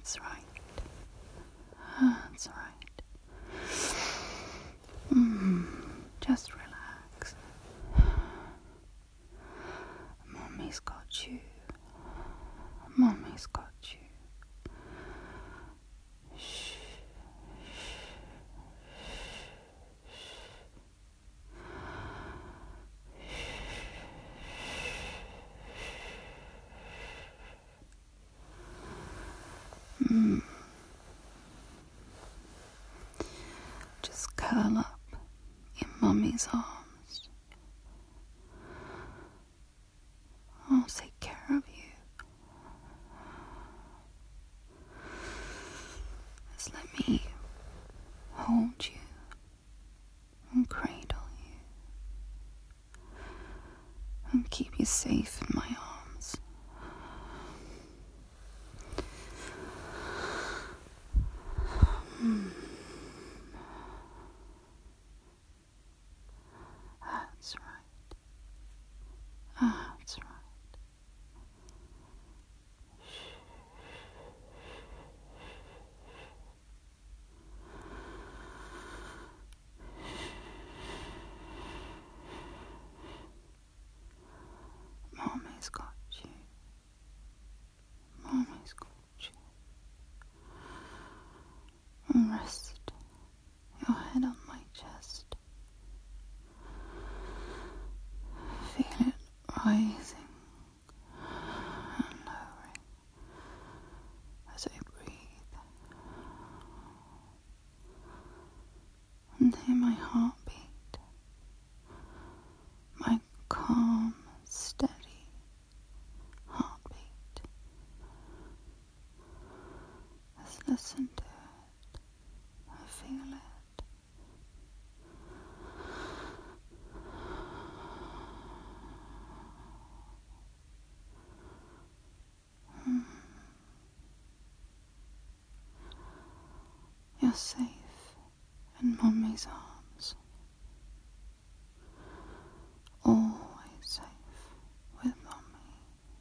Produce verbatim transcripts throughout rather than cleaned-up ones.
That's right. That's right. Mm, just relax. Mommy's got you. Mommy's got you. Shh. Mm. Just curl up in Mummy's arms. I'll take care of you. Just let me hold you and cradle you and keep you safe in my arms. Mm. That's right. That's right. Mommy's got you. Mommy's got you. And rest your head on my chest. Feel it rising and lowering as I breathe. And hear my heartbeat. My calm, steady heartbeat. Just listen to it. I feel it. Mm. You're safe in Mummy's arms. Always safe with Mummy.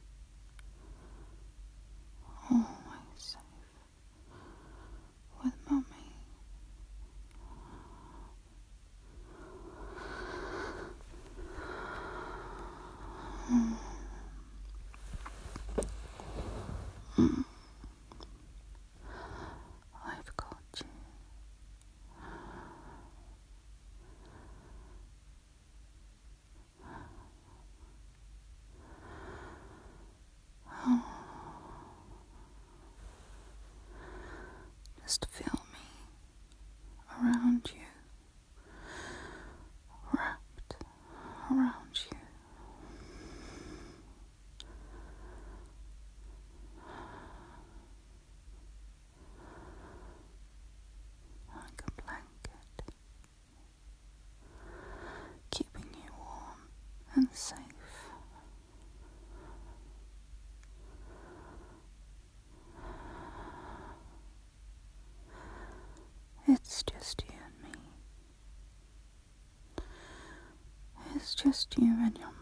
Always safe with Mummy. Mm. Mm. I've got you. Oh. Just feel me around you, wrapped around you. Like a blanket, keeping you warm and safe. It's just you and me. It's just you and your